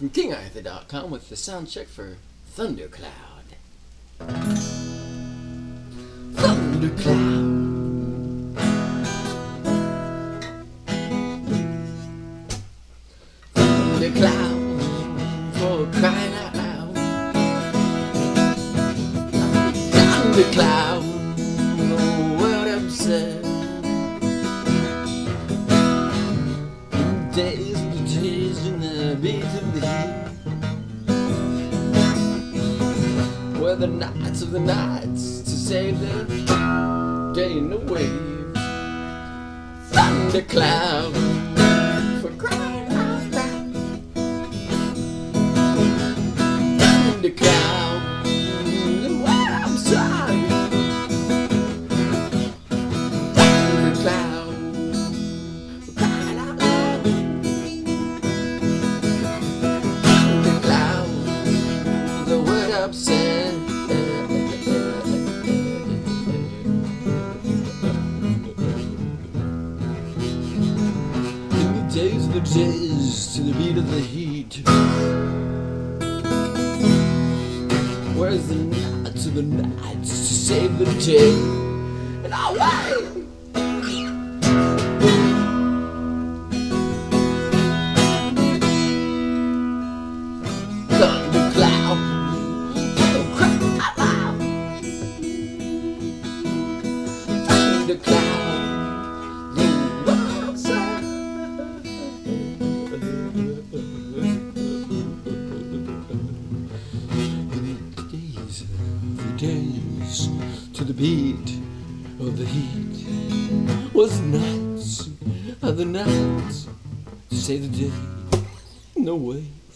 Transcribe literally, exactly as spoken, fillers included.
from King Arthur dot com with the sound check for Thundercloud. Thundercloud. Thundercloud, for crying out loud. Thundercloud, the world upset. Days of the days and the beat of the heat. We're the knights of the nights to save the day in the wave. Thundercloud, for crying out loud. Thundercloud, the world outside. Thundercloud, for crying out loud. Thundercloud, the word upset. Days of the days to the beat of the heat. Where's the nights of the nights to save the day? And I'll wait. Thundercloud, oh, cry out loud. Thundercloud, the world outside. Days to the beat of the heat. Was nights of the nights to save the day. No way.